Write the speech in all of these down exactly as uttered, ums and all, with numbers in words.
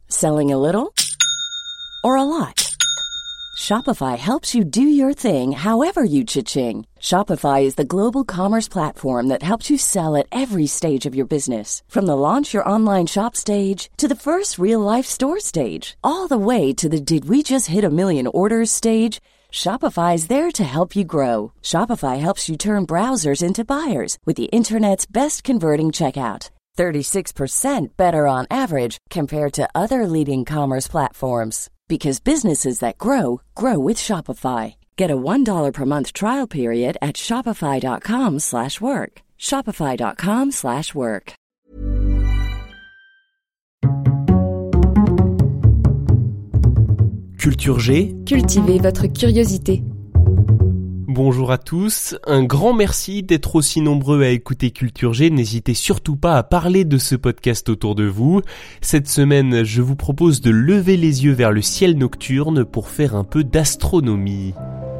Selling a little or a lot? Shopify helps you do your thing however you cha-ching. Shopify is the global commerce platform that helps you sell at every stage of your business. From the launch your online shop stage to the first real-life store stage, all the way to the did we just hit a million orders stage. Shopify is there to help you grow. Shopify helps you turn browsers into buyers with the internet's best converting checkout. thirty-six percent better on average compared to other leading commerce platforms. Because businesses that grow, grow with Shopify. Get a one dollar per month trial period at shopify.com slash work. Shopify.com slash work. Culture G. Cultivez votre curiosité. Bonjour à tous, un grand merci d'être aussi nombreux à écouter Culture G, n'hésitez surtout pas à parler de ce podcast autour de vous. Cette semaine, je vous propose de lever les yeux vers le ciel nocturne pour faire un peu d'astronomie.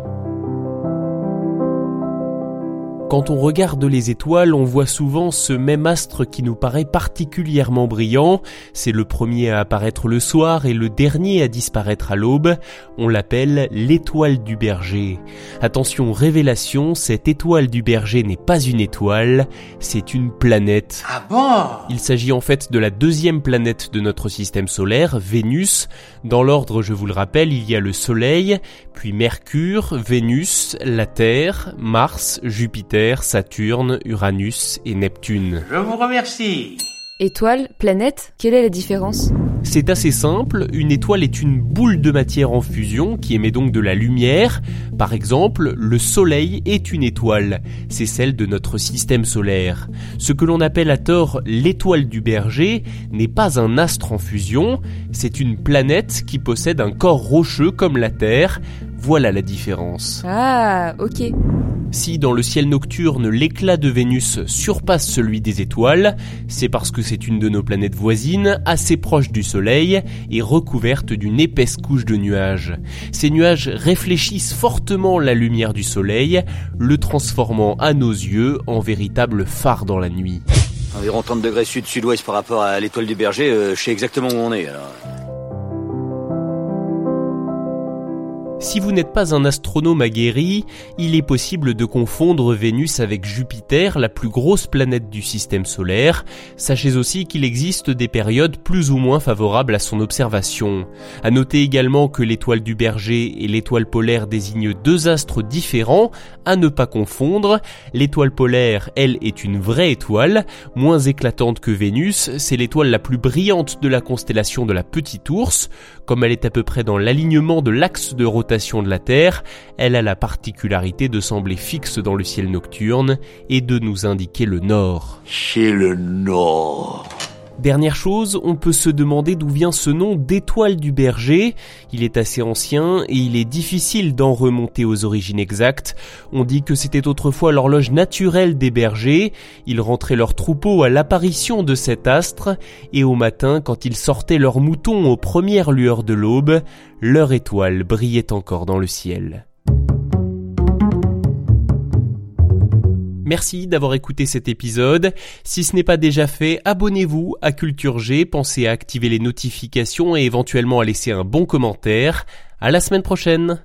Quand on regarde les étoiles, on voit souvent ce même astre qui nous paraît particulièrement brillant. C'est le premier à apparaître le soir et le dernier à disparaître à l'aube. On l'appelle l'étoile du berger. Attention, révélation, cette étoile du berger n'est pas une étoile, c'est une planète. Ah bon ? Il s'agit en fait de la deuxième planète de notre système solaire, Vénus. Dans l'ordre, je vous le rappelle, il y a le Soleil, puis Mercure, Vénus, la Terre, Mars, Jupiter, Saturne, Uranus et Neptune. Je vous remercie. Étoile, planète, quelle est la différence ? C'est assez simple, une étoile est une boule de matière en fusion qui émet donc de la lumière. Par exemple, le Soleil est une étoile, c'est celle de notre système solaire. Ce que l'on appelle à tort l'étoile du berger n'est pas un astre en fusion, c'est une planète qui possède un corps rocheux comme la Terre. Voilà la différence. Ah, ok. Si dans le ciel nocturne l'éclat de Vénus surpasse celui des étoiles, c'est parce que c'est une de nos planètes voisines, assez proche du Soleil et recouverte d'une épaisse couche de nuages. Ces nuages réfléchissent fortement la lumière du Soleil, le transformant à nos yeux en véritable phare dans la nuit. Environ trente degrés sud-sud-ouest par rapport à l'étoile du berger, euh, je sais exactement où on est alors. Si vous n'êtes pas un astronome aguerri, il est possible de confondre Vénus avec Jupiter, la plus grosse planète du système solaire. Sachez aussi qu'il existe des périodes plus ou moins favorables à son observation. À noter également que l'étoile du berger et l'étoile polaire désignent deux astres différents, à ne pas confondre. L'étoile polaire, elle, est une vraie étoile, moins éclatante que Vénus, c'est l'étoile la plus brillante de la constellation de la Petite Ourse. Comme elle est à peu près dans l'alignement de l'axe de rotation de la Terre, elle a la particularité de sembler fixe dans le ciel nocturne et de nous indiquer le nord. C'est le nord. Dernière chose, on peut se demander d'où vient ce nom d'étoile du berger. Il est assez ancien et il est difficile d'en remonter aux origines exactes. On dit que c'était autrefois l'horloge naturelle des bergers. Ils rentraient leur troupeau à l'apparition de cet astre et au matin, quand ils sortaient leurs moutons aux premières lueurs de l'aube, leur étoile brillait encore dans le ciel. Merci d'avoir écouté cet épisode. Si ce n'est pas déjà fait, abonnez-vous à Culture G, pensez à activer les notifications et éventuellement à laisser un bon commentaire. À la semaine prochaine.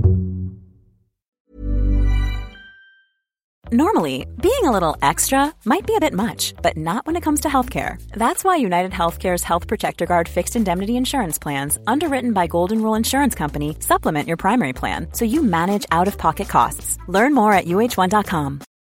Normally, being a little extra might be a bit much, but not when it comes to healthcare. That's why United Healthcare's Health Protector Guard fixed indemnity insurance plans, underwritten by Golden Rule Insurance Company, supplement your primary plan so you manage out-of-pocket costs. Learn more at U H one dot com.